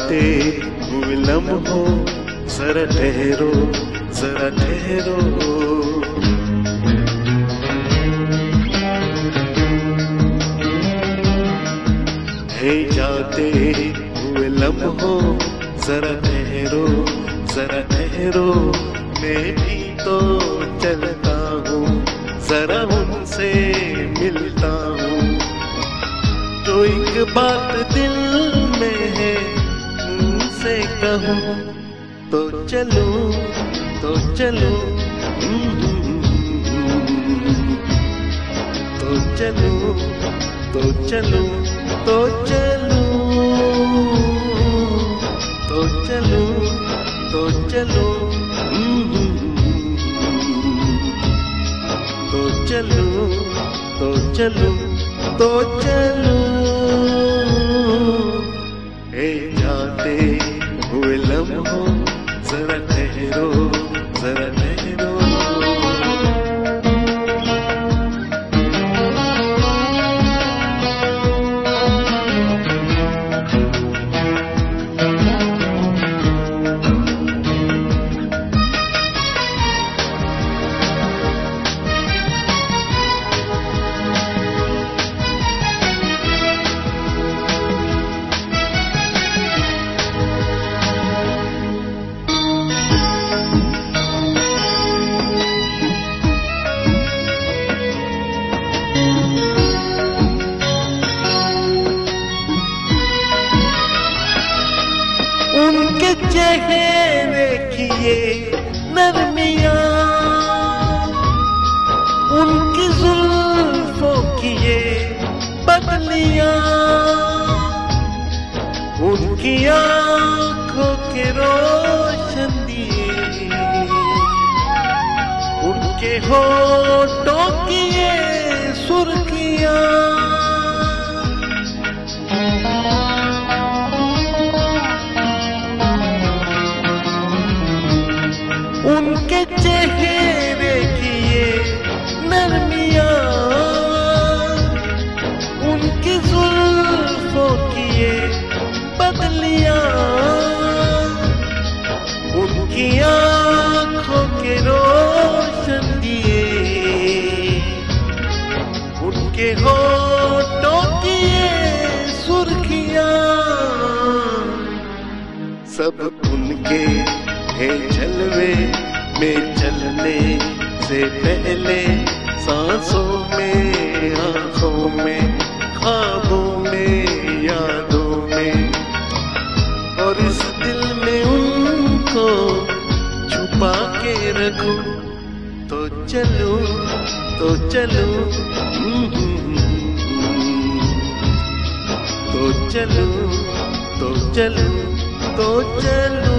जाते हुए लम्हों जरा ठहरो, जरा ठहरो। है जाते हुए लम्हों जरा ठहरो, जरा ठहरो। मैं भी तो चलता हूँ, जरा उनसे मिलता हूँ। जो एक बात दिल में है उनसे कहूँ, तो चलो, तो चलो, तो चलो, तो चलो, तो चलो, तो चलो, तो चलो, तो चलो, तो चलो, तो चलो। ए जाते हुए लम्हों जरा ठहरो, जरा ठहरो। उनके चेहरे की ये नरमियाँ, उनकी जुल्फों की ये बदलियाँ, उनकी आँखों के रोशन दिए, उनके होठों की ये सुर्खियाँ। उनके चेहरे की ये नरमियाँ, उनकी जुल्फों की ये बदलियाँ, उनकी आँखों के रोशन दिए, उनके होठों की ये सुर्खियाँ। सब उनके है जलवे में चलने से पहले, सांसों में, आँखों में, ख्वाबों में, यादों में। और इस दिल में उनको छुपा के रखूं, तो चलो, तो चलो, तो चलो, तो चलो, तो चलो।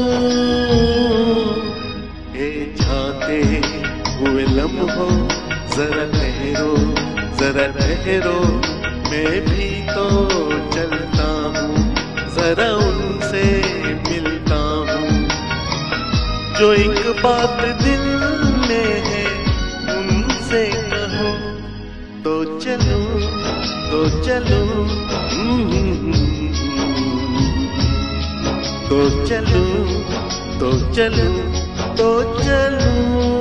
जाते हुए लम्हों जरा ठहरो, जरा ठहरो। मैं भी तो चलता हूँ, जरा उनसे मिलता हूँ। जो एक बात दिल में है उनसे कहो, तो चलो, तो चलो, तो चलो, तो चलो, तो चलो।